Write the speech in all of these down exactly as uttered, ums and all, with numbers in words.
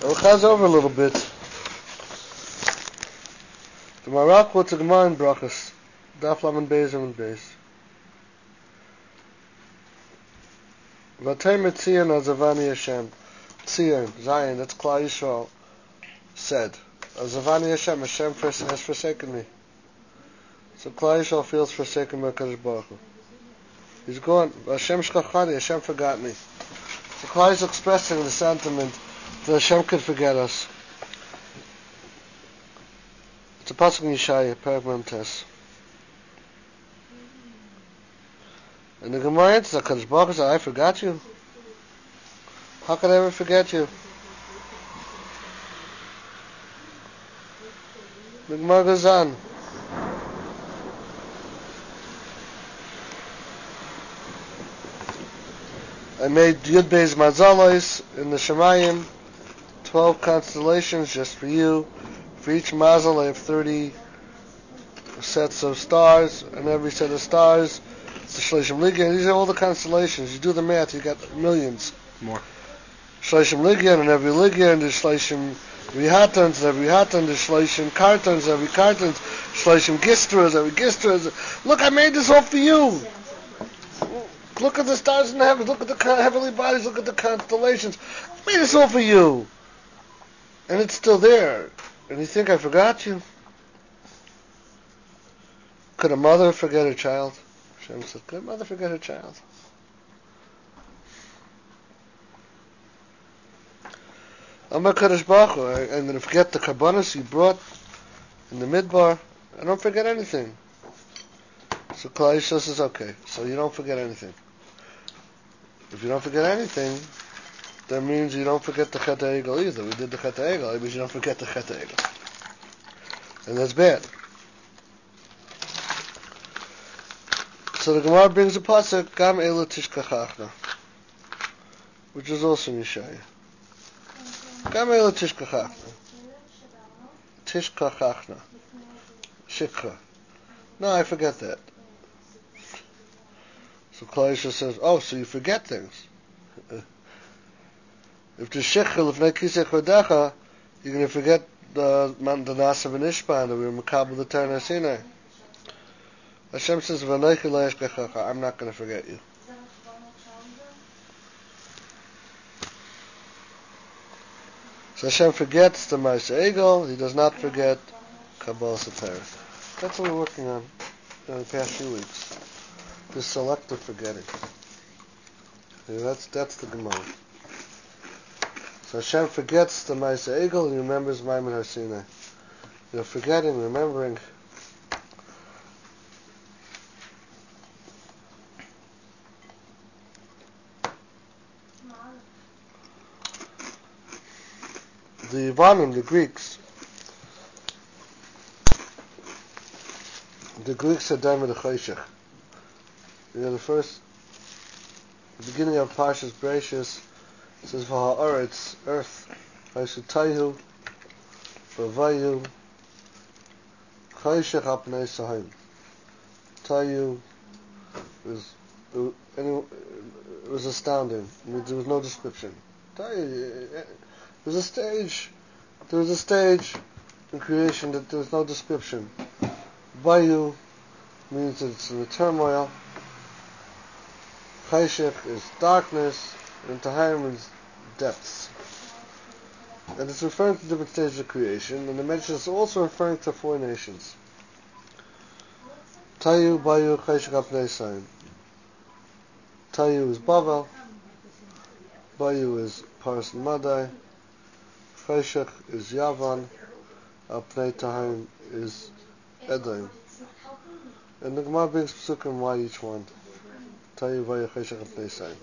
We'll chaz over a little bit. The Maral quotes a Gemara in Brachos, Daf Lamed Beis and Beis. Vatay Metzion Azavani Hashem. Tzion, Zion, that's Klal Yisrael, said, Azavani Hashem, Hashem has forsaken me. So Klal Yisrael feels forsaken by Kadosh Baruch Hu. He's gone. Hashem shkachani, Hashem forgot me. So Klal is expressing the sentiment that Hashem could forget us. It's a pasuk in Yeshaya, Perek Mem Tes. And the Gemara answers, Kadosh Baruch Hu said, I forgot you. How could I ever forget you? The Gemara goes on. I made Yud Beis Mazalos in the Shemayim, twelve constellations just for you. For each Mazal I have thirty sets of stars, and every set of stars it's the Shleishim Ligyan. These are all the constellations. You do the math, you got millions. More. Shleishim Ligyan, and every Ligyan there's Shleishim Rihatans, and every Hatan there's Shleishim Kartans, every Kartans, Shleishim Gistras, every Gistras. Look, I made this all for you. Look at the stars in the heavens, look at the heavenly bodies, look at the constellations. I made this all for you. And it's still there. And you think I forgot you? Could a mother forget her child? Hashem said, could a mother forget her child? Amar Kadosh Baruch Hu, I'm going to forget the karbanos you brought in the midbar. I don't forget anything. So Klal Yisrael says, okay, so you don't forget anything. If you don't forget anything, that means you don't forget the Chet HaEgel either. We did the Chet HaEgel, it means you don't forget the Chet HaEgel. And that's bad. So the Gemara brings a pasuk, Gam Ela Tishkachachna, which is also in Yeshaya. Gam Ela Tishkachachna. Tishkachachna. Shikha. No, I forget that. So Klal Yisrael says, oh, so you forget things. If the Shechel, if Nekisech Vadecha, you're going to forget the the Nasa v'Nishpan, that we were Makabel the Torah Sinai. Hashem says, V'neichi lo yeshkechacha, I'm not going to forget you. So Hashem forgets the Ma'aseh Egel, He does not forget Kabbalah Satorah. That's what we're working on in the past few weeks. This selective forgetting. Yeah, that's that's the Gemara. So Hashem forgets the Ma'aseh Egel, He remembers Maimon Har Sinai. You know, forgetting, remembering. The Yavanim, the Greeks, the Greeks are done with the Choshech. You know, the first, the beginning of Parshas Bereishis, it says, V'ha'aretz, earth, V'ha'shutayhu, V'ha'vayu, Choshech apnei sahim. Tayu was, it was astounding. There was no description. Tayu, there was a stage, there was a stage in creation that there was no description. Vayu means that it's in the turmoil. Chayshech is darkness, and Tahayim is depths. And it's referring to different stages of creation, and the mention is also referring to four nations. Tayu, Bayu, Chayshech, Apnei Sayim. Tayu is Bavel, Bayu is Paras and Madai, Chayshech is Yavan, Apnei Tahayim is Edom. And the Gemara brings Pesukim why each one. Tayu, Bayu, Chayshech, Apnei Sayim.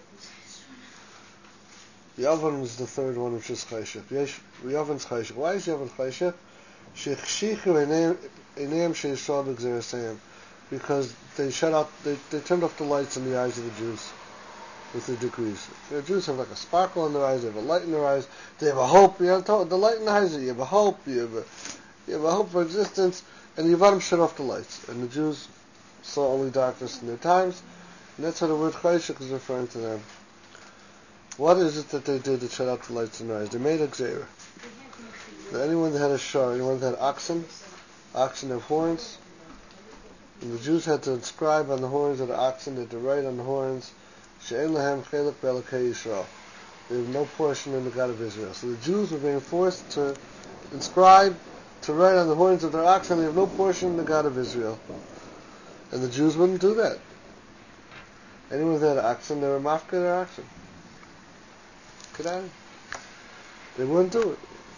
Yavan is the third one, which is Chayshech. Yavan's Chayshech. Why is Yavan Chayshech? Shechshichu Eineim Sheisrael B'Gzerasayim. Because they shut out, they, they turned off the lights in the eyes of the Jews with the decrees. The Jews have like a sparkle in their eyes, they have a light in their eyes, they have a hope. You have the light in the eyes, you have a hope, you have a, you have a hope for existence, and the Yavanim shut off the lights. And the Jews saw only darkness in their times, and that's how the word Chayshech is referring to them. What is it that they did to shut out the lights in their eyes? They made a gzera. Anyone that had a shor, anyone that had oxen, oxen have horns, and the Jews had to inscribe on the horns of the oxen, they had to write on the horns, She'en lahem chelek be'elokei Yisrael. They have no portion in the God of Israel. So the Jews were being forced to inscribe, to write on the horns of their oxen, they have no portion in the God of Israel. And the Jews wouldn't do that. Anyone that had oxen, they were mafka their oxen. Kedai. They wouldn't do it.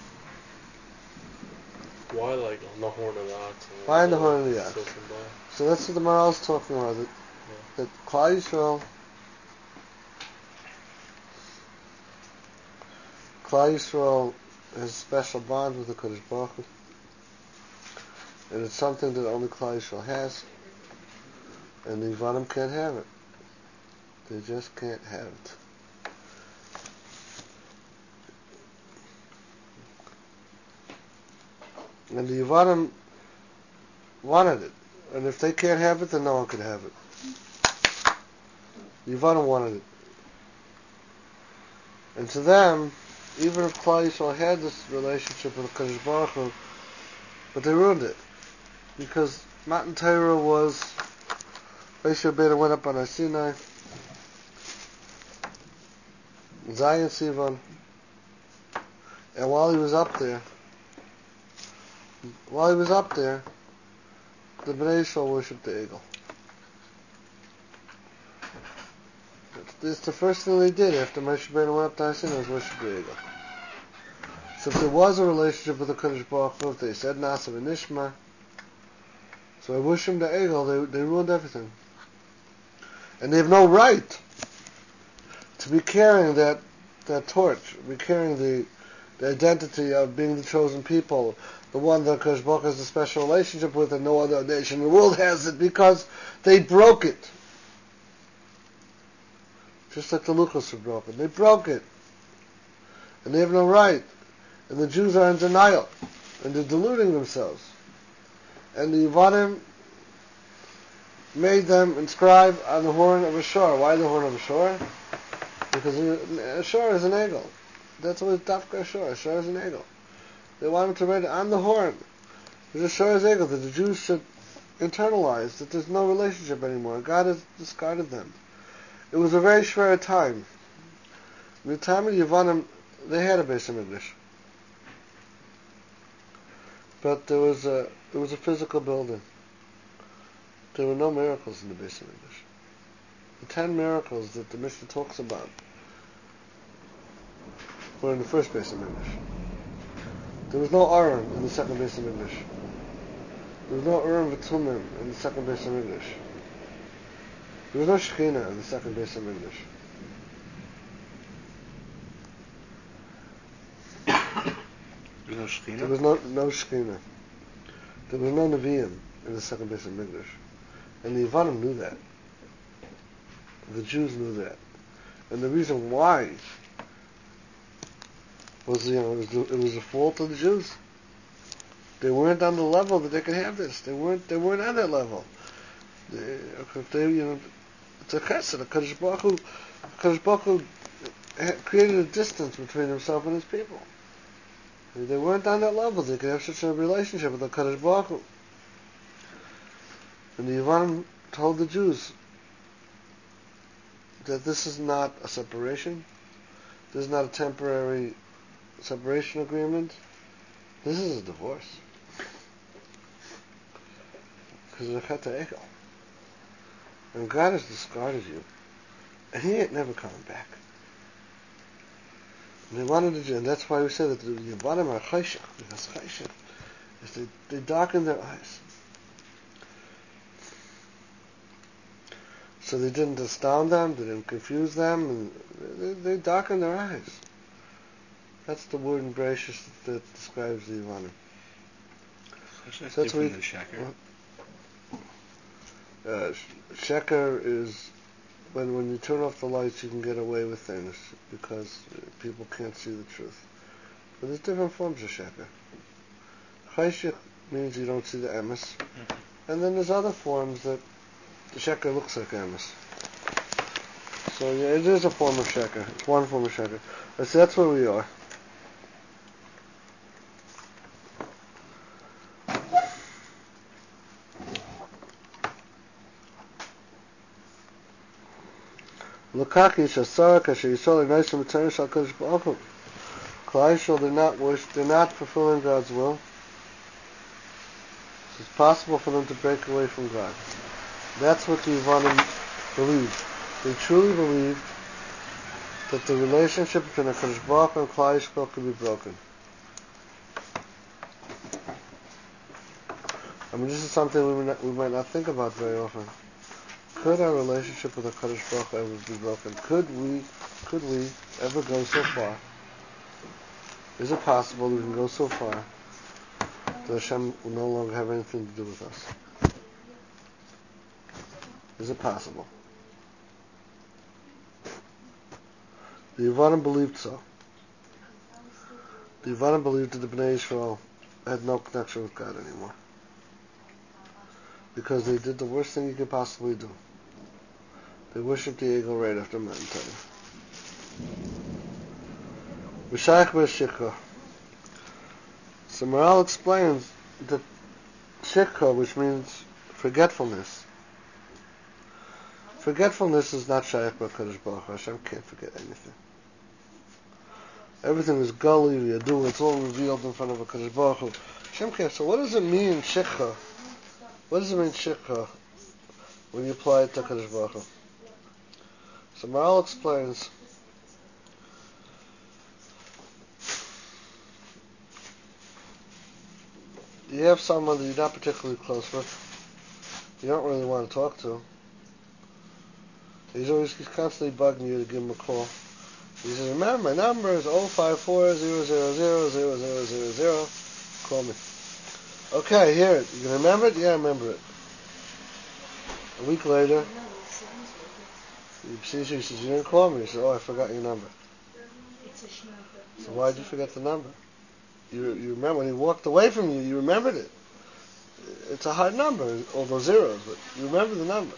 Why, like, on the horn of the oxen? Why on the horn of the oxen? So that's what the Maharal is talking about. That, yeah. that Klal Yisrael, Klal Yisrael has a special bond with the Kodesh Baruch Hu, and it's something that only Klal Yisrael has, and the Yevanim can't have it. They just can't have it. And the Yevanim wanted it. And if they can't have it, then no one can have it. The Yevanim wanted it. And to them, even if Klal Yisrael had this relationship with the Kodesh Baruch Hu, but they ruined it. Because Matan Torah was, Moshe Rabbeinu went up on Har Sinai, Zion Sivan, and while he was up there, while he was up there, the Bnei Yisrael worshipped the eagle. It's the first thing they did after Moshe Rabbeinu went up to Har Sinai was worship the eagle. So if there was a relationship with the Kodesh Baruch Hu, if they said Nasa v'Nishma, so I worship the eagle, they, they ruined everything. And they have no right to be carrying that, that torch, be carrying the, the identity of being the chosen people, the one that Kodesh Baruch Hu has a special relationship with and no other nation in the world has it, because they broke it. Just like the Luchos were broken. They broke it. And they have no right. And the Jews are in denial. And they're deluding themselves. And the Yevanim made them inscribe on the horn of a shor. Why the horn of a shor? Because a shor is an eagle. That's what it's dafka a shor. A shor is an eagle. They wanted to write it on the horn. There's a shor is eagle that the Jews should internalize that there's no relationship anymore. God has discarded them. It was a very shver time. In the time of the Yevanim, they had a Beis HaMikdash. But there was a it was a physical building. There were no miracles in the Beis HaMikdash. The ten miracles that the Mishnah talks about were in the first Beis HaMikdash. There was no Aron in the second Beis HaMikdash. There was no Urim v'Tumim in the second Beis HaMikdash. There was no Shekhinah in the second Beis HaMikdash. There was no Shekhinah? There was no, no Shekhinah. There was no Nevi'im in the second Beis HaMikdash. And the Yevanim knew that. The Jews knew that. And the reason why was, you know, it was the, it was the fault of the Jews. They weren't on the level that they could have this. They weren't. They weren't on that level. They, if they, you know, it's a chesed. The Kodesh Baruch Hu, Kodesh Baruch Hu created a distance between himself and his people. They weren't on that level. They could have such a relationship with the Kodesh Baruch Hu. And the Yevanim told the Jews that this is not a separation. This is not a temporary separation agreement. This is a divorce. Because of the Chet HaEgel. And God has discarded you. And He ain't never coming back. And they wanted to do, and that's why we said that the Yevanim are chayshach, because chayshach is they, they darken their eyes. So they didn't astound them, they didn't confuse them, and they, they darkened their eyes. That's the word in Bereshis that, that describes the Yevanim. So that's So different we, than Sheker. Uh, Sheker is when when you turn off the lights, you can get away with things because people can't see the truth. But there's different forms of Sheker. Chayshich means you don't see the emes, mm-hmm. And then there's other forms that the Sheker looks like emes. So yeah, it is a form of sheker. It's one form of sheker. So that's where we are. L'kaki shasara kasher yisrael ignasim b'tzara shal kodesh b'akum. Klal Yisrael, they're not wish, they're not fulfilling God's will. It's possible for them to break away from God. That's what the Yevanim believed. They truly believed that the relationship between a Kodesh Baruch Hu and Klal Yisrael could be broken. I mean, this is something we might not, we might not think about very often. Could our relationship with the Kodesh Baruch Hu ever be broken? Could we, could we ever go so far? Is it possible that we can go so far that Hashem will no longer have anything to do with us? Is it possible? The Yevanim believed so. The Yevanim believed that the Bnei Yisrael had no connection with God anymore, because they did the worst thing you could possibly do. They worshipped the eagle right after Matan Torah. V'shayach b'shikha. So Maral explains that shikha, which means forgetfulness, forgetfulness is not shayach b'kadosh baruch Hu. Hashem can't forget anything. Everything is gully, yadu, it's all revealed in front of a Kadosh Baruch Hu. Hashem can't. So what does it mean, shikha? What does it mean, shikha, when you apply it to Kadosh Baruch Hu? So Maral explains you have someone that you're not particularly close with, you don't really want to talk to. He's always he's constantly bugging you to give him a call. He says, remember, my number is zero five four zero zero zero zero zero zero zero. Call me. Okay, here it. You can remember it? Yeah, I remember it. A week later, he sees you, he says, you didn't call me. He says, oh, I forgot your number. So why did you forget the number? You you remember when he walked away from you, you remembered it. It's a hard number, all those zeros, but you remember the number.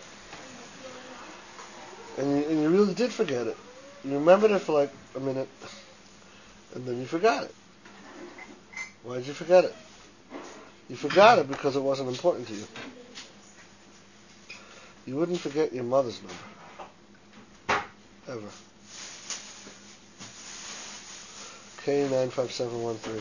And you, and you really did forget it. You remembered it for like a minute, and then you forgot it. Why did you forget it? You forgot it because it wasn't important to you. You wouldn't forget your mother's number. Ever. K nine five seven one three.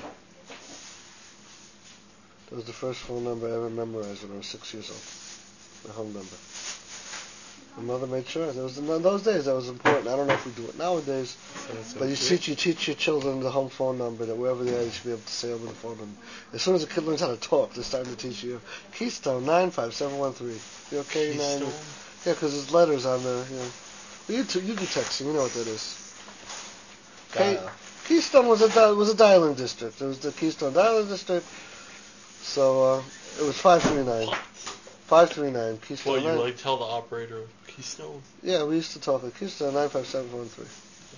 That was the first phone number I ever memorized when I was six years old. My home number. My mother made sure. That was in those days that was important. I don't know if we do it nowadays, so but you teach you teach your children the home phone number, that wherever they are, you should be able to say over the phone. And as soon as a kid learns how to talk, they're starting to teach you. Keystone nine five seven one three. You okay? Nine. Yeah, because there's letters on there. You know. Well, you, t- you do texting. You know what that is. K- Keystone was a di- was a dialing district. It was the Keystone dialing district. So uh, it was five three nine. five three nine, Keystone. What, you nine. like tell the operator of Keystone? Yeah, we used to talk like Keystone nine five seven one three.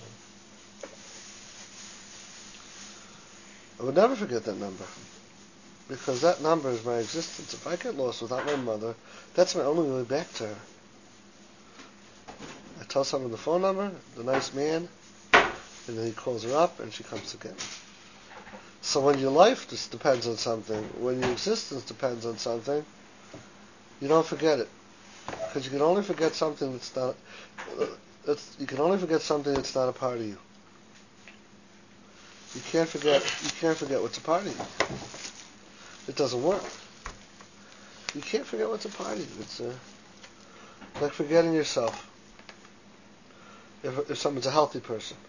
I would never forget that number, because that number is my existence. If I get lost without my mother, that's my only way back to her. I tell someone the phone number, the nice man, and then he calls her up and she comes to get me. So when your life just depends on something, when your existence depends on something, you don't forget it, because you can only forget something that's not. That's, you can only forget something that's not a part of you. You can't forget. You can't forget what's a part of you. It doesn't work. You can't forget what's a part of you. It's uh, like forgetting yourself. If, if someone's a healthy person,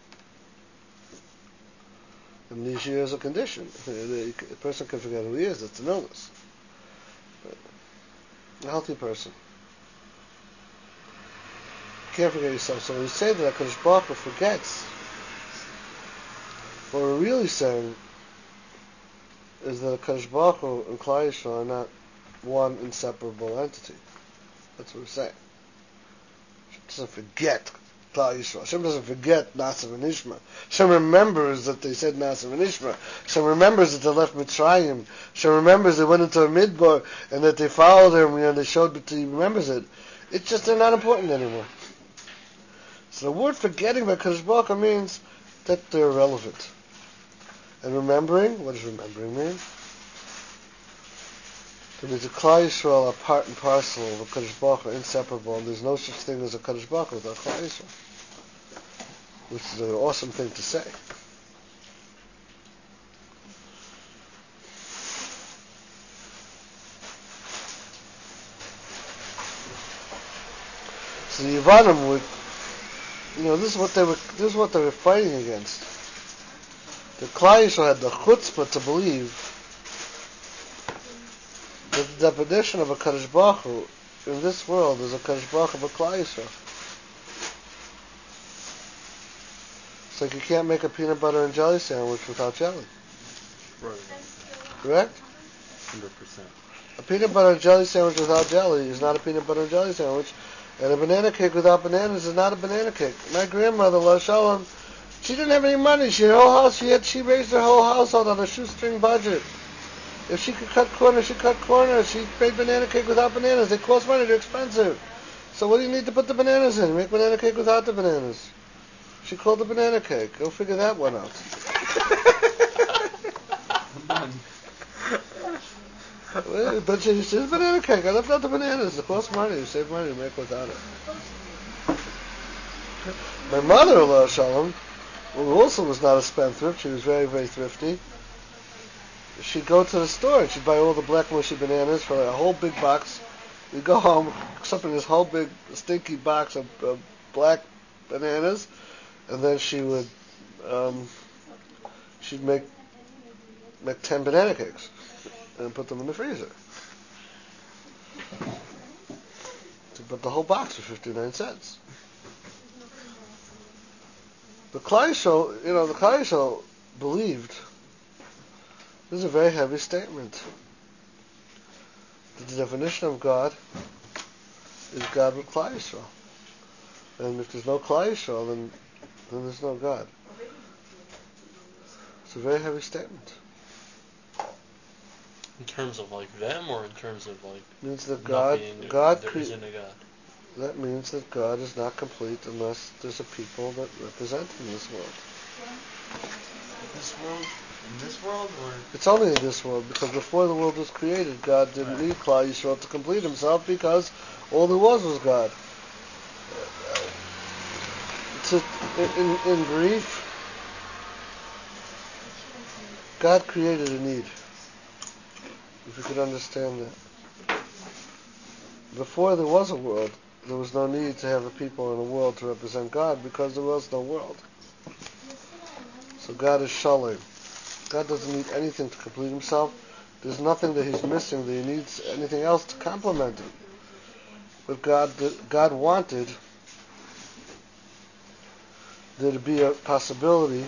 amnesia is a condition. A person can forget who he is. It's an illness. But a healthy person, you can't forget yourself. So when we say that HaKadosh Baruch Hu forgets, what we're really saying is that HaKadosh Baruch Hu and Klal Yisrael are not one inseparable entity. That's what we're saying. Hashem doesn't forget Klal Yisrael. Hashem doesn't forget Naasav and Ishma. Hashem remembers that they said Naasav and Ishma. Hashem remembers that they left Mitzrayim. Hashem remembers they went into a midbar and that they followed him, you know, they showed that he remembers it. It's just they're not important anymore. So the word forgetting by Kadosh Baruch Hu means that they're irrelevant. And remembering, what does remembering mean? It means a Klal Yisrael are part and parcel of a Kadosh Baruch Hu, inseparable, and there's no such thing as a Kadosh Baruch Hu without Klal Yisrael. Which is an awesome thing to say. So the Yevanim would, you know, this is what they were, this is what they were fighting against. The Klal Yisrael had the chutzpah to believe that the definition of a Kadosh Baruch Hu in this world is a Kadosh Baruch Hu of a Klal Yisrael. It's like you can't make a peanut butter and jelly sandwich without jelly. Right. Correct? one hundred percent. A peanut butter and jelly sandwich without jelly is not a peanut butter and jelly sandwich. And a banana cake without bananas is not a banana cake. My grandmother, La Shalom, she didn't have any money. She had her whole house. She had she raised her whole household on a shoestring budget. If she could cut corners, she cut corners. She made banana cake without bananas. They cost money. They're expensive. So what do you need to put the bananas in? Make banana cake without the bananas. She called it banana cake. Go figure that one out. But she says banana cake. I left out the bananas. It costs money. You save money to make without it. My mother-in-law, Shalom, who also was not a spendthrift, she was very, very thrifty. She'd go to the store and she'd buy all the black mushy bananas for a whole big box. We'd go home, something this whole big stinky box of, of black bananas, and then she would um, she'd make make ten banana cakes and put them in the freezer. But the whole box for fifty-nine cents. The Klal Yisrael, you know, the Klal Yisrael believed, this is a very heavy statement, that the definition of God is God with Klal Yisrael. And if there's no Klal Yisrael, then, then there's no God. It's a very heavy statement. In terms of like them, or in terms of like Means that not God, being, God there cre- isn't a God. That means that God is not complete unless there's a people that represent Him in this world. This world, in this world, or It's only in this world, because before the world was created, God didn't right. need Klal Yisrael to complete Himself, because all there was was God. It's a, in, in brief, God created a need. If you could understand that. Before there was a world, there was no need to have a people in a world to represent God, because there was no world. So God is Shalom. God doesn't need anything to complete Himself. There's nothing that He's missing that He needs anything else to complement Him. But God, God wanted there to be a possibility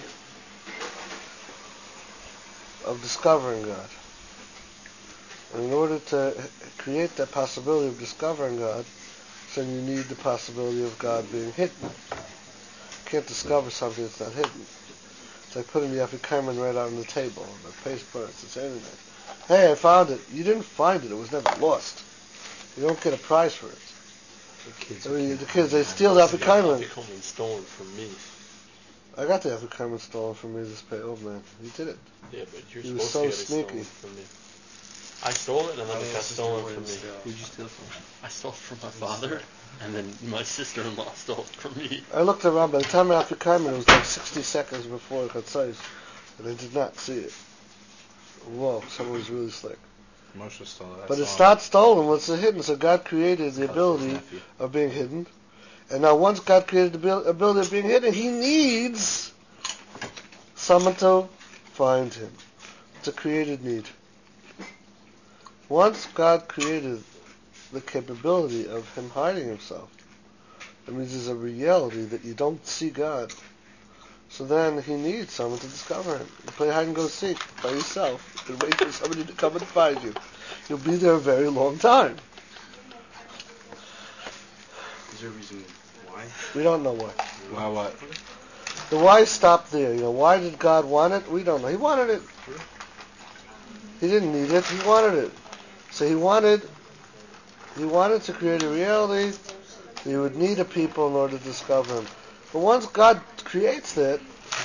of discovering God. And in order to create that possibility of discovering God, then you need the possibility of God being hidden. You can't discover something that's not hidden. It's like putting the Afikoman right out on the table, on the paste burns, it's anything. Hey, I found it. You didn't find it. It was never lost. You don't get a prize for it. The kids, I mean, the kids, they steal the Afikoman. Afikoman stolen from me. I got the Afikoman stolen from me this pay. Oh man, he did it. Yeah, but you're He was supposed so to get it sneaky. stolen from me. I stole it, and then it got stolen from me. Who'd you steal from? I stole it from my father, and then my sister-in-law stole it from me. I looked around. By the time I Afikoman, it was like sixty seconds before it got sized, and I did not see it. Whoa, someone was really slick. Moshe stole it. I But saw it's him. not stolen once it's hidden. So God created the It's ability nephew. of being hidden. And now once God created the abil- ability of being hidden, He needs someone to find Him. It's a created need. Once God created the capability of Him hiding Himself, that means there's a reality that you don't see God. So then He needs someone to discover Him. You play hide and go seek by yourself and wait for somebody to come and find you. You'll be there a very long time. Is there a reason why? We don't know why. Why what? The why stopped there. You know, why did God want it? We don't know. He wanted it. He didn't need it. He wanted it. So He wanted, He wanted to create a reality. He would need a people in order to discover Him. But once God creates that,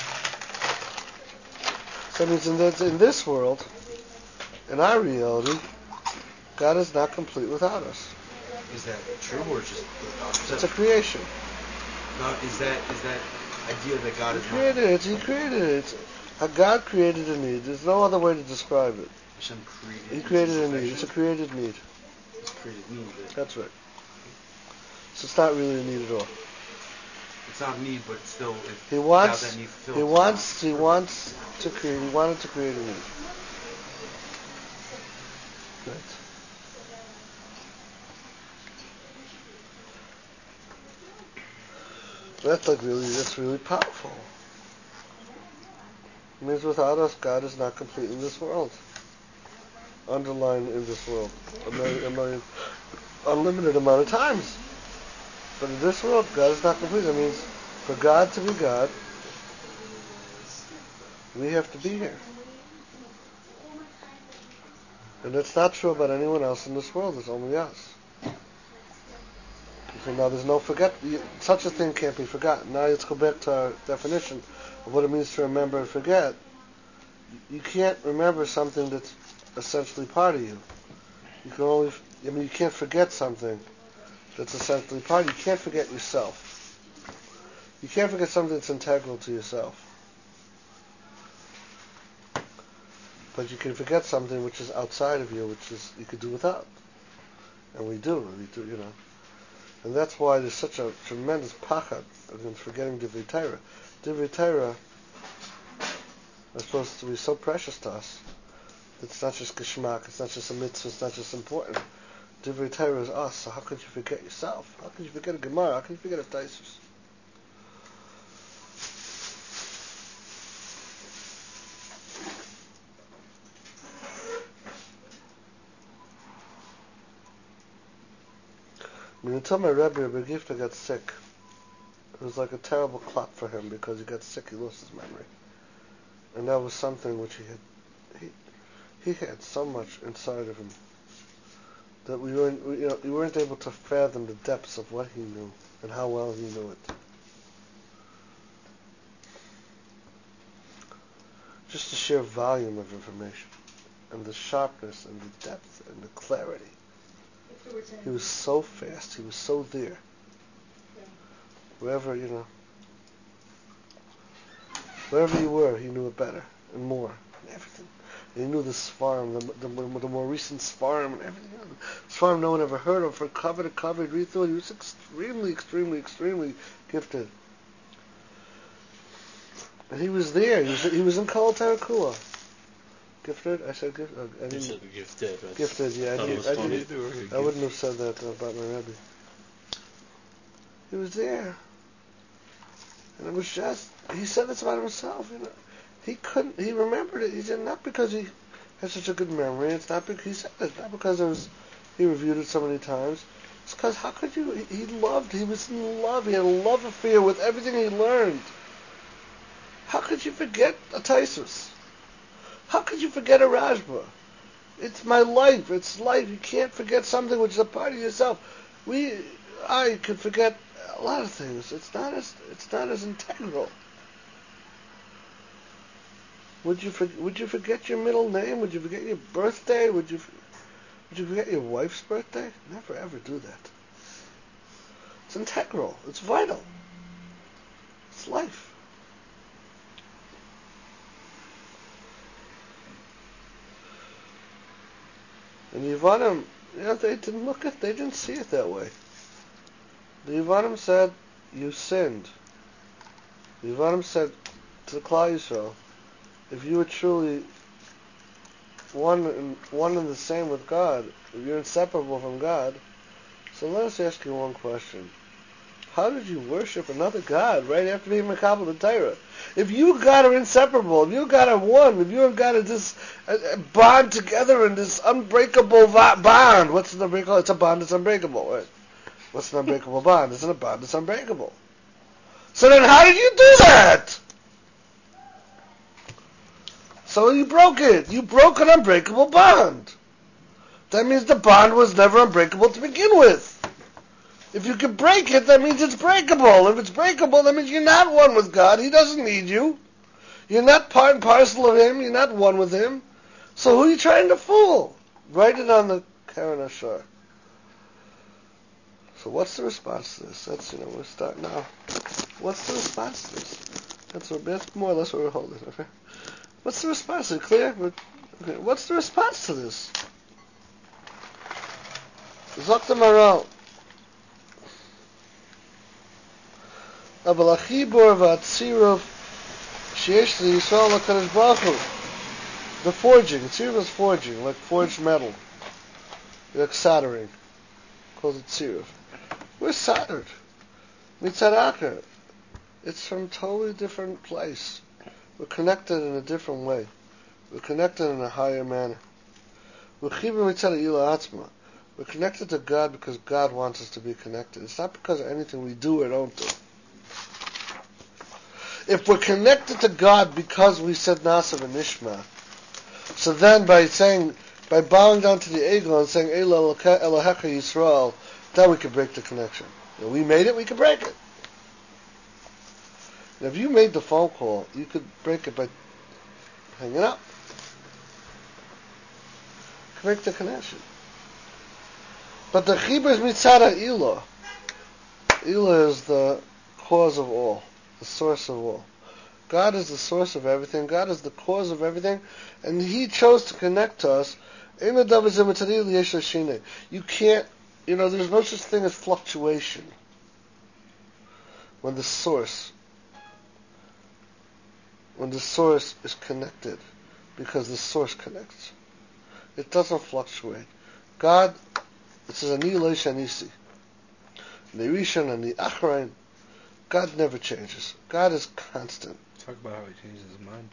so that means in this, in this world, in our reality, God is not complete without us. Is that true or just? It's a creation. No, is that is that idea that God He is created it. He created it. It's, how God created a need. There's no other way to describe it. Hashem created? He created a need. It's a created need. It's created need. That That's right. So it's not really a need at all. it's not need, but still, if He wants. without that need fulfilled, He it's wants. not He perfect. wants to create. He wanted to create a need. Right. That's like really. That's really powerful. It means without us, God is not complete in this world. Underlined in this world, a million, a million, unlimited amount of times. But in this world, God is not complete. That means for God to be God, we have to be here. And that's not true about anyone else in this world. It's only us. Okay, now there's no forget. Such a thing can't be forgotten. Now let's go back to our definition of what it means to remember and forget. You can't remember something that's essentially part of you. You can only, I mean, you can't forget something that's essentially part of you. You can't forget yourself. You can't forget something that's integral to yourself. But you can forget something which is outside of you, which is you could do without. And we do, we do, you know. And that's why there's such a tremendous pachad against forgetting Divrei Torah. Divrei Torah are supposed to be so precious to us. It's not just geschmack, it's not just a mitzvah, it's not just important. Divrei Torah is us, so how could you forget yourself? How could you forget a Gemara? How could you forget a Taisus? I mean, until my Rebbe, Rebbe Gifta got sick, it was like a terrible clot for him because he got sick, he lost his memory. And that was something which he had, he, he had so much inside of him that we weren't, we, you know, we weren't able to fathom the depths of what he knew and how well he knew it. Just the sheer volume of information and the sharpness and the depth and the clarity. He was so fast. He was so there. Wherever, you know, wherever you were, he knew it better and more and everything. And he knew the Sfarim, the, the, the more recent Sfarim and everything. Sfarim no one ever heard of, for cover to cover, read through it. He was extremely, extremely, extremely gifted. And he was there. He was, he was in Kol Terakua. Gifted? I said gifted. Uh, I You didn't, said gifted. Right? gifted, yeah. I, Thought it didn't, was I, funny. didn't, I wouldn't have said that about my Rebbe. He was there. And it was just, he said this about himself, you know. He couldn't, he remembered it. He said, not because he had such a good memory. It's not because, he said it, not because it was, he reviewed it so many times. It's because how could you, he, he loved, he was in love. He had a love affair with everything he learned. How could you forget a Taisus? How could you forget a Rajba? It's my life. It's life. You can't forget something which is a part of yourself. We, I could forget a lot of things. It's not as, it's not as integral. Would you, for, would you forget your middle name? Would you forget your birthday? Would you, would you forget your wife's birthday? Never ever do that. It's integral. It's vital. It's life. And Yevanim, you know, they didn't look at, they didn't see it that way. The Yevanim said, "You sinned." The Yevanim said to the Klal Yisrael, "If you were truly one and one and the same with God, if you're inseparable from God, so let us ask you one question: how did you worship another God right after being Mekabel the Torah? If you and God are inseparable, if you and God are one, if you and God are this uh, bond together in this unbreakable va- bond, what's an unbreakable? It's a bond that's unbreakable, right? What's an unbreakable bond? It's a bond that's unbreakable. So then how did you do that? So you broke it. You broke an unbreakable bond. That means the bond was never unbreakable to begin with. If you can break it, that means it's breakable. If it's breakable, that means you're not one with God. He doesn't need you. You're not part and parcel of Him. You're not one with Him. So who are you trying to fool? Write it on the Karen Ashar. So what's the response to this? That's, you know, we'll start now. What's the response to this? That's, what, that's more or less what we're holding, okay? What's the response? Is it clear? Okay. What's the response to this? Zok the Maral. אבל החיבור והצירוף שיש לישראל לקדוש ברוך הוא. The forging. Tziruf is forging, like forged metal. Like soldering. Calls it tziruf. We're soldered. Mitzadaka. It's from a totally different place. We're connected in a different way. We're connected in a higher manner. We're connected to God because God wants us to be connected. It's not because of anything we do or don't do. If we're connected to God because we said Nasav and Nishma, so then by saying, by bowing down to the Egel and saying Ela Elohecha Yisrael, then we can break the connection. If we made it, we can break it. And if you made the phone call, you could break it by hanging up. You can break the connection. But the Chibur is Mitzada Ilah. Ilah is the cause of all, the source of all. God is the source of everything. God is the cause of everything. And He chose to connect to us. You can't, you know, there's no such thing as fluctuation. When the source, when the source is connected, because the source connects. It doesn't fluctuate. God, it says, Ani Elosh Anisi. The Rishon and the Achrain, God never changes. God is constant. Talk about how He changes His mind.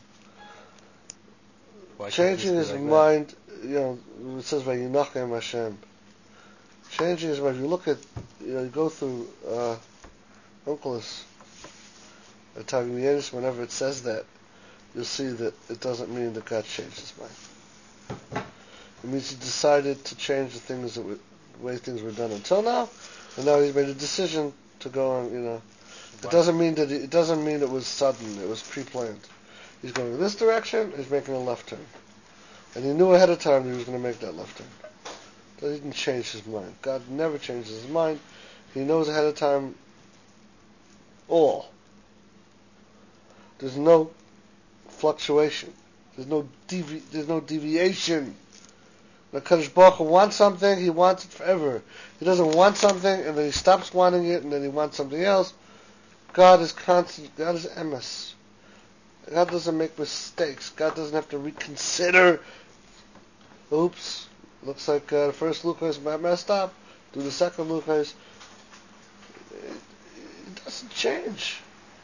Why Changing his like mind, that? You know, it says Vayinachem Hashem. Changing his mind. If you look at, you know, you go through uh, Onkelos, whenever it says that, you'll see that it doesn't mean that God changed His mind. It means He decided to change the things that were, the way things were done until now, and now He's made a decision to go on. You know, it doesn't mean that it doesn't mean it was sudden. It was pre-planned. He's going in this direction. He's making a left turn, and He knew ahead of time that He was going to make that left turn. So He didn't change His mind. God never changes His mind. He knows ahead of time all. There's no fluctuation. There's no devi- There's no deviation. The Kadosh Baruch Hu wants something, He wants it forever. He doesn't want something, and then He stops wanting it, and then He wants something else. God is constant. God is emes. God doesn't make mistakes. God doesn't have to reconsider. Oops, looks like uh, the first Luchos messed up. Do the second Luchos. It, it doesn't change.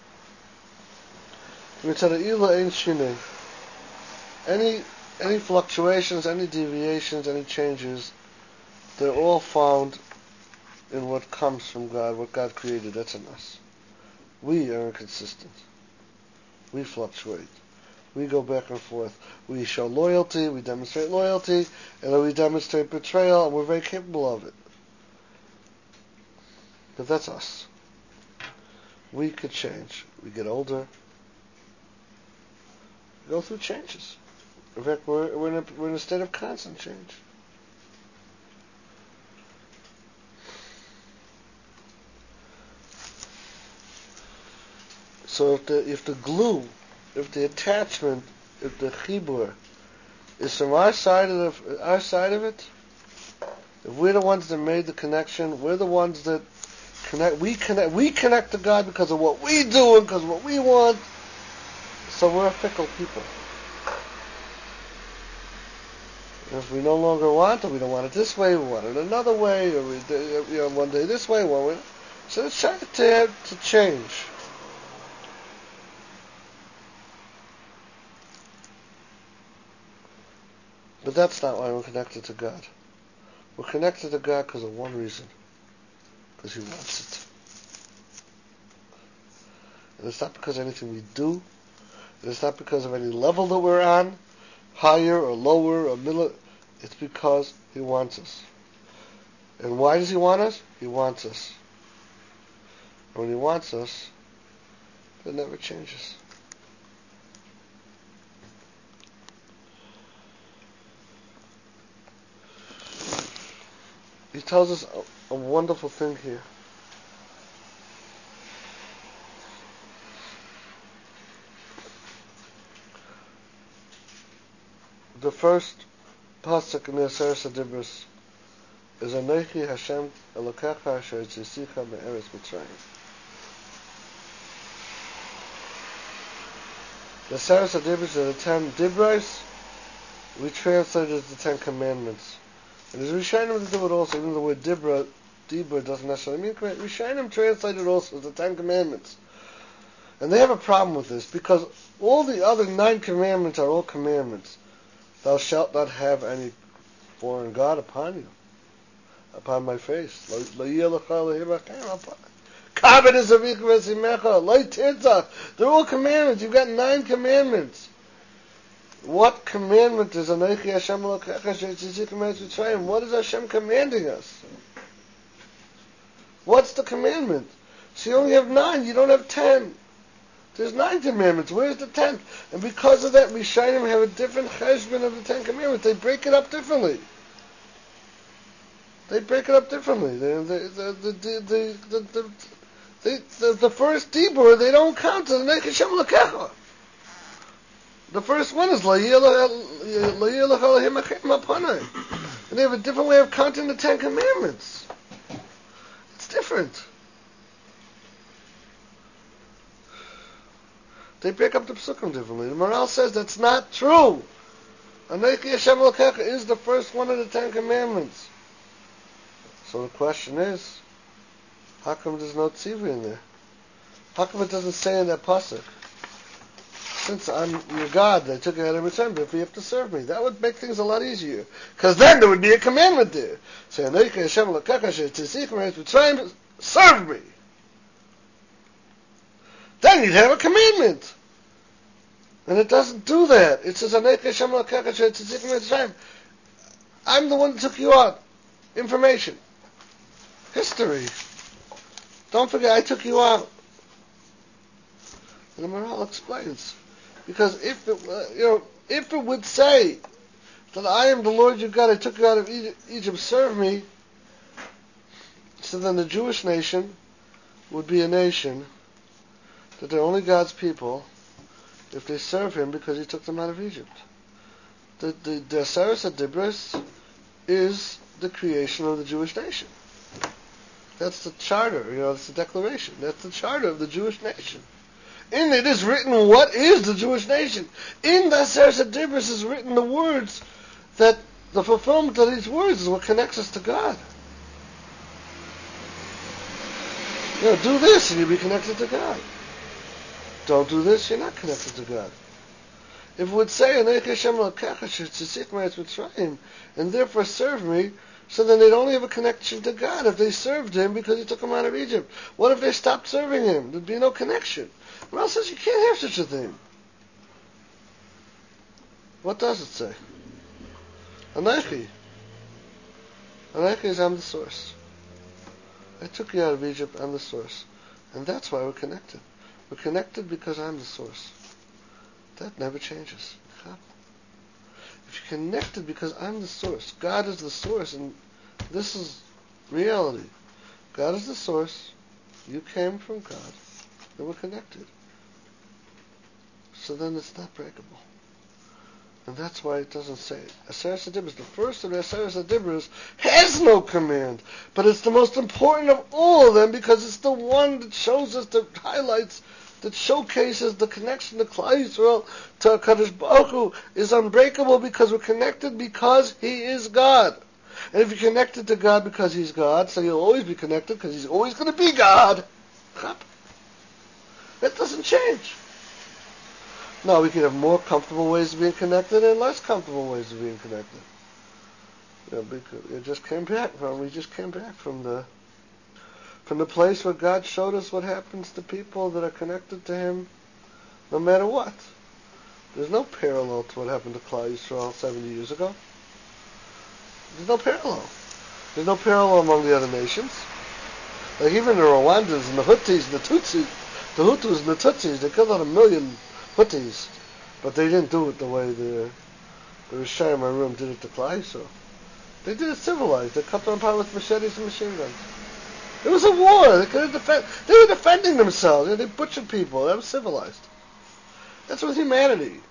Any any fluctuations, any deviations, any changes, they're all found in what comes from God, what God created. That's in us. We are inconsistent. We fluctuate. We go back and forth. We show loyalty, we demonstrate loyalty, and then we demonstrate betrayal, and we're very capable of it. But that's us. We could change. We get older. We go through changes. In fact, we're, we're, in a, we're in a state of constant change. So if the if the glue, if the attachment, if the chibur is from our side of the, our side of it, if we're the ones that made the connection, we're the ones that connect. We connect. We connect to God because of what we do and because of what we want. So we're a fickle people. And if we no longer want it, we don't want it this way. We want it another way, or we, you know, one day this way, one way. So it's trying to to change. But that's not why we're connected to God. We're connected to God because of one reason. Because He wants it. And it's not because of anything we do. And it's not because of any level that we're on, higher or lower or middle. It's because He wants us. And why does He want us? He wants us. when He wants us, it never changes. He tells us a, a wonderful thing here. The first pasuk in the Aseret HaDibros is Anochi Hashem Elokecha Asher Tzisicha Me'eretz Mitzrayim. The Aseret HaDibros are the ten Dibros. We translate it as the Ten Commandments. And as Rishonim do it also, even the word Dibra, Dibra doesn't necessarily mean command. Rishonim translate it also as the Ten Commandments. And they have a problem with this because all the other nine commandments are all commandments. Thou shalt not have any foreign god upon you, upon my face. They're all commandments. You've got nine commandments. What commandment is Anochi Hashem Elokecha Asher Tzisicha Me'eretz Mitzrayim? What is Hashem commanding us? What's the commandment? So you only have nine, you don't have ten. There's nine commandments. Where's the tenth? And because of that, Rishonim have a different cheshbon of the Ten Commandments. They break it up differently. They break it up differently. The the the the the the, the, the, the, the first Dibur, they don't count as Anochi Hashem Elokecha. The first one is La'yilach Elohim Hachem Apanai. And they have a different way of counting the Ten Commandments. It's different. They break up the psukim differently. The Maral says that's not true. Anochi Hashem Elokecha is the first one of the Ten Commandments. So the question is, how come there's no tzivui in there? How come it doesn't say in that pasuk, since I'm your God, I took you out of Mitzrayim, but if you have to serve me, that would make things a lot easier. Because then there would be a commandment there. Say, Anochi Hashem Elokecha Asher Tzisicha Me'eretz Mitzrayim, serve me. Then you'd have a commandment. And it doesn't do that. It says, Anochi Hashem Elokecha Asher Tzisicha Me'eretz Mitzrayim. I'm the one that took you out. Information. History. Don't forget, I took you out. And the Maral explains. Because if it, uh, you know, if it would say that I am the Lord your God, I took you out of Egypt, Egypt, serve me, so then the Jewish nation would be a nation that they're only God's people if they serve Him because He took them out of Egypt. The the, the Aseret HaDibros is the creation of the Jewish nation. That's the charter, you know, that's the declaration. That's the charter of the Jewish nation. In it is written what is the Jewish nation. In the Aseret HaDibros is written the words that the fulfillment of these words is what connects us to God. You know, do this and you'll be connected to God. Don't do this, you're not connected to God. If it would say, Anochi Hashem Elokecha Asher Tzisicha Me'eretz Mitzrayim, and therefore serve me, so then they'd only have a connection to God if they served Him because He took them out of Egypt. What if they stopped serving Him? There'd be no connection. Maral says you can't have such a thing. What does it say? Anochi. Anochi is I'm the source. I took you out of Egypt, I'm the source. And that's why we're connected. We're connected because I'm the source. That never changes. If you're connected because I'm the source, God is the source, and this is reality. God is the source, you came from God, and we're connected. So then it's not breakable. And that's why it doesn't say it. Aseret HaDibros, the first of the Aseret HaDibros, has no command, but it's the most important of all of them because it's the one that shows us, that highlights, that showcases the connection to Klal Yisrael, to HaKadosh Baruch Hu, is unbreakable because we're connected because He is God. And if you're connected to God because He's God, so you'll always be connected because He's always going to be God. That doesn't change. Now, we can have more comfortable ways of being connected and less comfortable ways of being connected. You know, because we just came back from, we just came back from the from the place where God showed us what happens to people that are connected to Him, no matter what. There's no parallel to what happened to Klal Yisrael seventy years ago. There's no parallel. There's no parallel among the other nations. Like even the Rwandans and the Hutus and the Tutsis, the Hutus and the Tutsis, they killed out a million Hutus, but they didn't do it the way the the Rishayim Arum did it to Klal Yisrael. They did it civilized. They cut them apart with machetes and machine guns. It was a war. They could have defend. They were defending themselves. They butchered people. That was civilized. That's with humanity.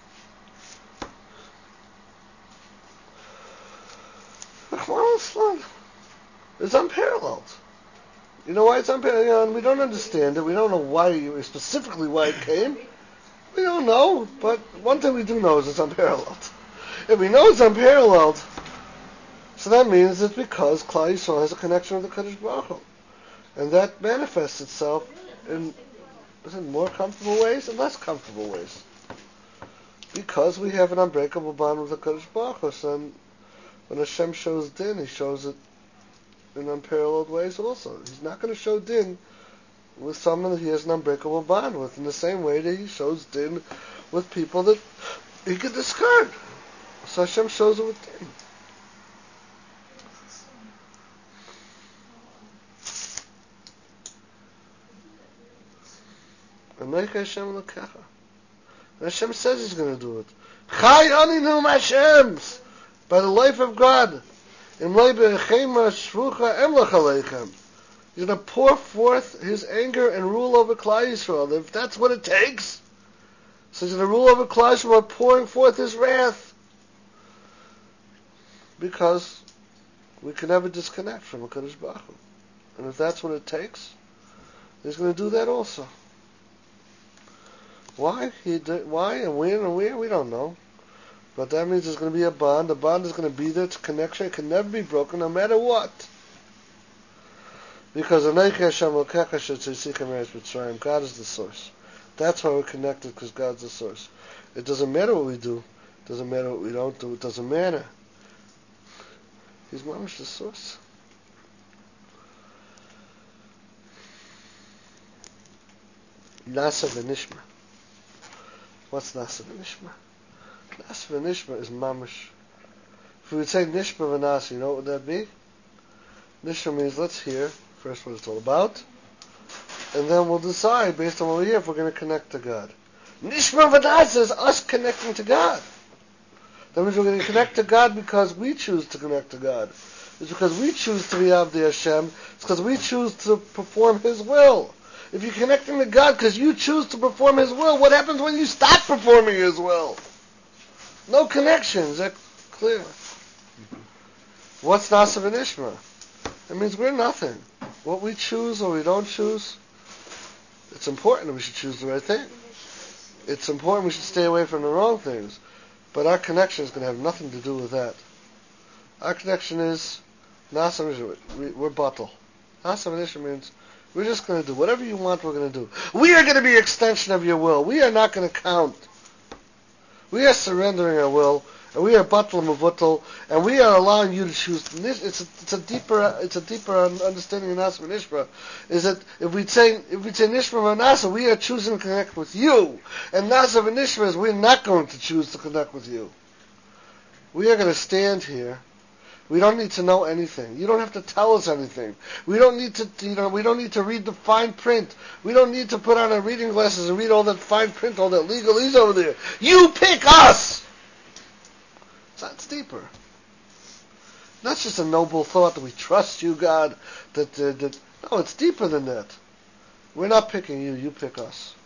It's unparalleled. You know why it's unparalleled? You know, we don't understand it. We don't know why, specifically why it came. We don't know. But one thing we do know is it's unparalleled. If we know it's unparalleled, so that means it's because Klal Yisrael has a connection with the Kadosh Baruch Hu. And that manifests itself in, in more comfortable ways and less comfortable ways. Because we have an unbreakable bond with the Kadosh Baruch Hu. So when Hashem shows din, He shows it in unparalleled ways also. He's not going to show din with someone that He has an unbreakable bond with in the same way that He shows din with people that He could discard. So Hashem shows it with din. And Hashem L'kecha. And Hashem says He's going to do it. Chai aninu Hashem, by the life of God. Im leibe chema shvucha emlach aleichem. He's going to pour forth His anger and rule over Klal Yisrael. If that's what it takes, so He's going to rule over Klal Yisrael by pouring forth His wrath. Because we can never disconnect from HaKadosh Baruch Hu. And if that's what it takes, He's going to do that also. Why? He did, why and when and where? We don't know. But that means there's going to be a bond. The bond is going to be there. It's a connection. It can never be broken no matter what. Because God is the source. That's why we're connected, because God's the source. It doesn't matter what we do. It doesn't matter what we don't do. It doesn't matter. He's mamish the source. Nasa v'nishma. What's Nasa v'nishma? Nasa v'nishma is mamish. If we would say nishma v'nasa, you know what would that be? Nishma means let's hear first what it's all about, and then we'll decide based on what we hear if we're going to connect to God. Nishma v'nasa is us connecting to God. That means we're going to connect to God because we choose to connect to God. It's because we choose to be Avdei Hashem. It's because we choose to perform His will. If you're connecting to God because you choose to perform His will, what happens when you stop performing His will? No connection. Is that clear? Mm-hmm. What's Nasa v'nishma? It means we're nothing. What we choose or we don't choose, it's important that we should choose the right thing. It's important we should stay away from the wrong things. But our connection is going to have nothing to do with that. Our connection is Nasa v'nishma. We're bottle. Nasa v'nishma means we're just going to do whatever you want, we're going to do. We are going to be an extension of your will. We are not going to count. We are surrendering our will, and we are batal mevutal, and we are allowing you to choose. It's a, it's a deeper, it's a deeper understanding of Nasa v'nishma. Is that if we say if we say nishma v'nasa, we are choosing to connect with you, and Nasa v'nishma is we're not going to choose to connect with you. We are going to stand here. We don't need to know anything. You don't have to tell us anything. We don't need to, you know, we don't need to read the fine print. We don't need to put on our reading glasses and read all that fine print, all that legalese over there. You pick us! So that's deeper. Not just a noble thought that we trust you, God. That, uh, that no, it's deeper than that. We're not picking you. You pick us.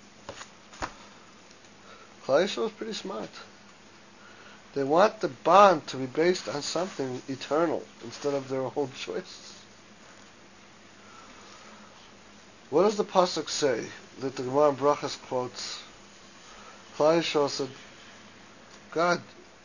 Klal Yisrael is pretty smart. They want the bond to be based on something eternal instead of their own choices. What does the pasuk say that the Gemara in Brachas quotes? Klal Yisrael said, God,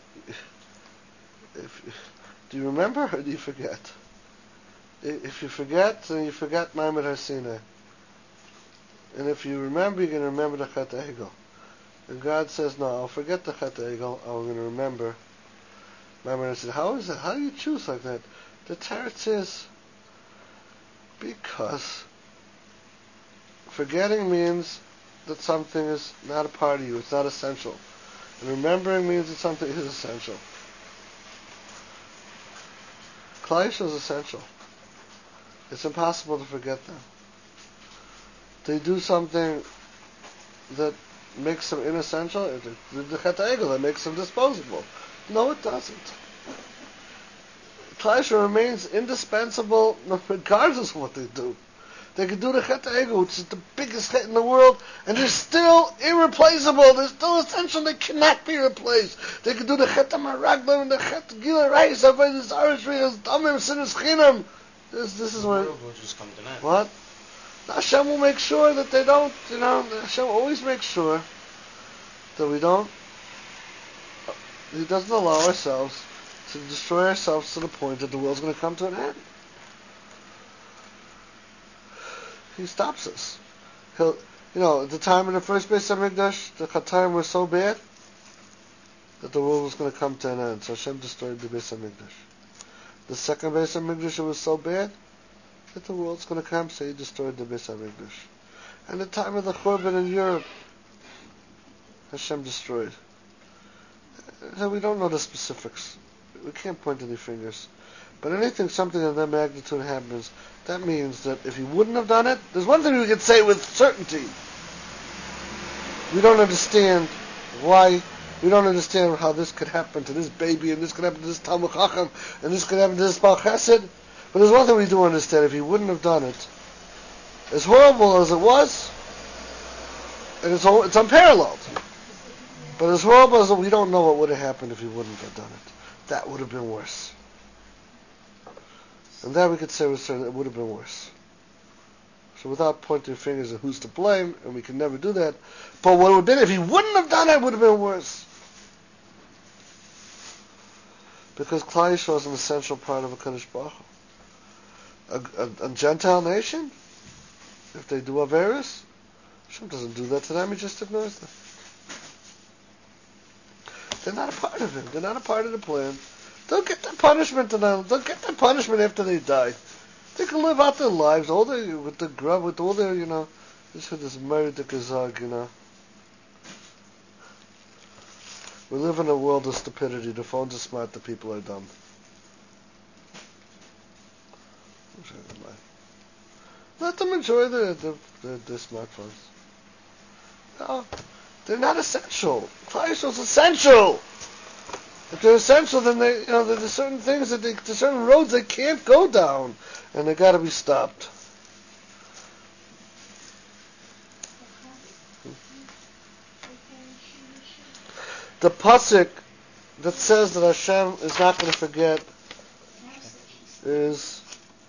if, do you remember or do you forget? If you forget, then you forget Ma'amad Har Sinai. And if you remember, you're going to remember the Chet Egel. And God says, no, I'll forget the Chet Egel, I'm going to remember. My mother said, how is that? How do you choose like that? The Torah says, because forgetting means that something is not a part of you, it's not essential. And remembering means that something is essential. Klal Yisrael is essential. It's impossible to forget them. They do something that makes them inessential. The Chet Egel that makes them disposable. No, it doesn't. Klal Yisrael remains indispensable regardless of what they do. They could do the Chet Egel, which is the biggest Chet in the world, and they're still irreplaceable. They're still essential. They cannot be replaced. They could do the Chet HaMaraglim and the Chet Gila Reis, Avodas Aretz, Riyas Damim, Sinas Chinam. This, this is the where... world will just come to that. What? Hashem will make sure that they don't, you know, Hashem always makes sure that we don't, He doesn't allow ourselves to destroy ourselves to the point that the world's going to come to an end. He stops us. He'll, you know, at the time in the first Beis HaMikdash, the Chataim were so bad that the world was going to come to an end. So Hashem destroyed the Beis HaMikdash. The second Beis HaMikdash, it was so bad that the world's going to come, so He destroyed the Beis HaMikdash. And the time of the Churban in Europe, Hashem destroyed. So we don't know the specifics. We can't point any fingers. But anything, something of that magnitude happens, that means that if He wouldn't have done it, there's one thing we could say with certainty. We don't understand why, we don't understand how this could happen to this baby, and this could happen to this Talmud Chacham, and this could happen to this Baal Chesed. But there's one thing we do understand. If He wouldn't have done it, as horrible as it was, and it's, it's unparalleled, but as horrible as it, we don't know what would have happened if He wouldn't have done it. That would have been worse. And that we could say with certainty, it would have been worse. So without pointing fingers at who's to blame, and we can never do that, but what it would have been if He wouldn't have done it, it would have been worse. Because Klal Yisrael is an essential part of a Kadosh Baruch Hu. A, a, a Gentile nation, if they do Averis, Hashem doesn't do that to them, He just ignores them. They're not a part of Him. They're not a part of the plan. They'll get their punishment, and they'll get their punishment after they die. They can live out their lives, all their, with the grub, with all their, you know, this with this married to Kazag, you know. We live in a world of stupidity. The phones are smart, the people are dumb. Let them enjoy their, their, their, their smartphones. No, they're not essential. Klal Yisrael is essential. If they're essential, then they, you know, there's certain things that they, there's certain roads they can't go down, and they got to be stopped. The pasuk that says that Hashem is not going to forget is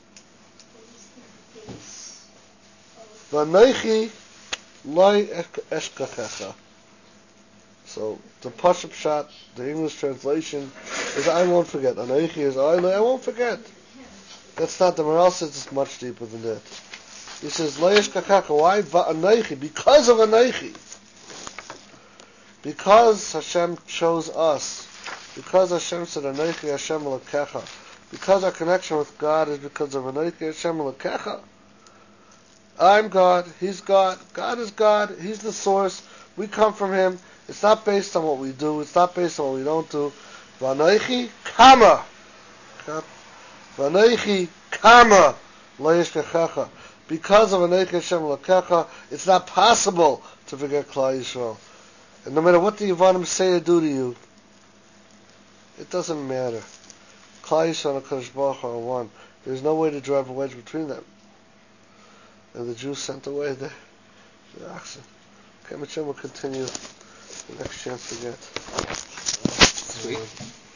V'anoichi lo eshkachecha. So the Pashup Pshat, the English translation, is I won't forget. Anoichi is I, I won't forget. That's not the Maral says it's much deeper than that. He says lo eshkachecha. Why? V'anoichi, because of Anoichi. Because Hashem chose us. Because Hashem said Anoichi Hashem Elokecha. Because our connection with God is because of Anoichi Hashem Elokecha. I'm God, He's God, God is God, He's the source, we come from Him. It's not based on what we do, it's not based on what we don't do. V'anoichi kama. V'anoichi kama lo yishkechecha. Because of Anoichi Hashem Elokecha, it's not possible to forget Klal Yisrael. And no matter what the Yevanim say or do to you, it doesn't matter. Klal Yisrael and Kadosh Baruch Hu are one. There's no way to drive a wedge between them. And the Jews sent away the, the oxen. Okay, Hashem will continue the next chance to get. Sweet.